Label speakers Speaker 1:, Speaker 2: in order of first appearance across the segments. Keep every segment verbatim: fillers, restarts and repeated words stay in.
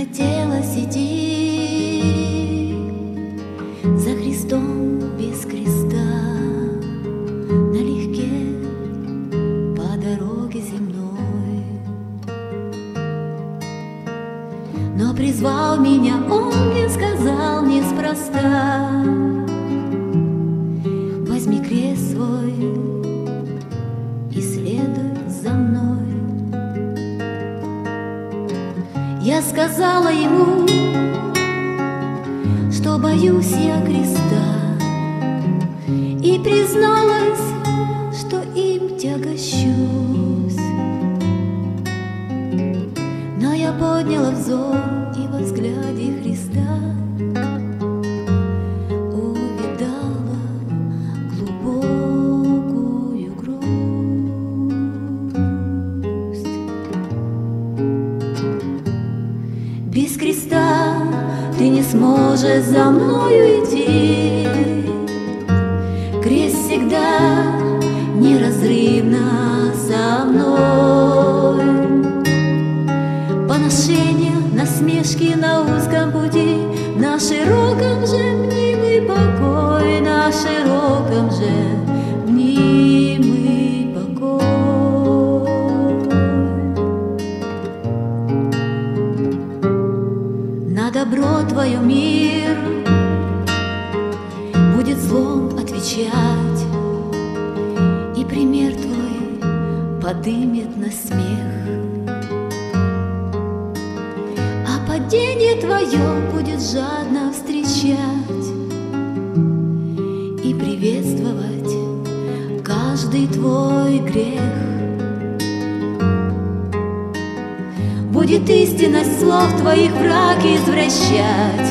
Speaker 1: хотелось идти за Христом без креста, налегке по дороге земной. Но призвал меня Он, мне сказал неспроста: возьми крест свой и следуй за мной. Я сказала Ему, что боюсь я креста, и призналась, что им тягощусь. Но я подняла взор, и во взгляде Христа увидала глубокую грусть. Без креста ты не сможешь за мною идти. Крест всегда неразрывно со мной. Поношения, насмешки на узком пути, на широком же мнимый покой, на широком же мнимый покой. На добро твое мир будет злом отвечать, и пример твой подымет на смех. А падение твое будет жадно встречать и приветствовать каждый твой грех. Будет истинность слов твоих враг извращать,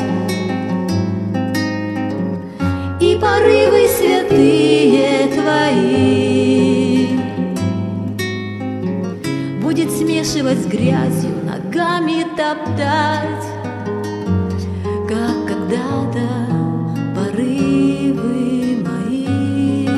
Speaker 1: и порывы святые твои будет смешивать с грязью, ногами топтать, как когда-то порывы мои.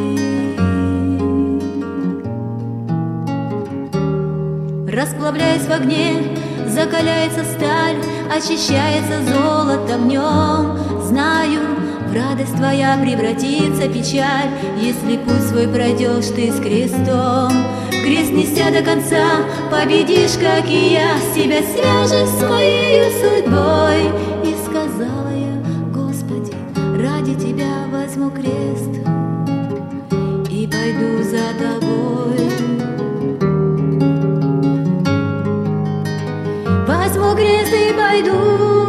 Speaker 1: Расплавляясь в огне, закаляется сталь, очищается золото в нем. Знаю, в радость твоя превратится печаль, если путь свой пройдешь ты с крестом. Крест неся до конца, победишь, как и я, себя свяжешь с моей судьбой. И сказала я: Господи, ради Тебя возьму крест и пойду за Тобой. Возьму крест и пойду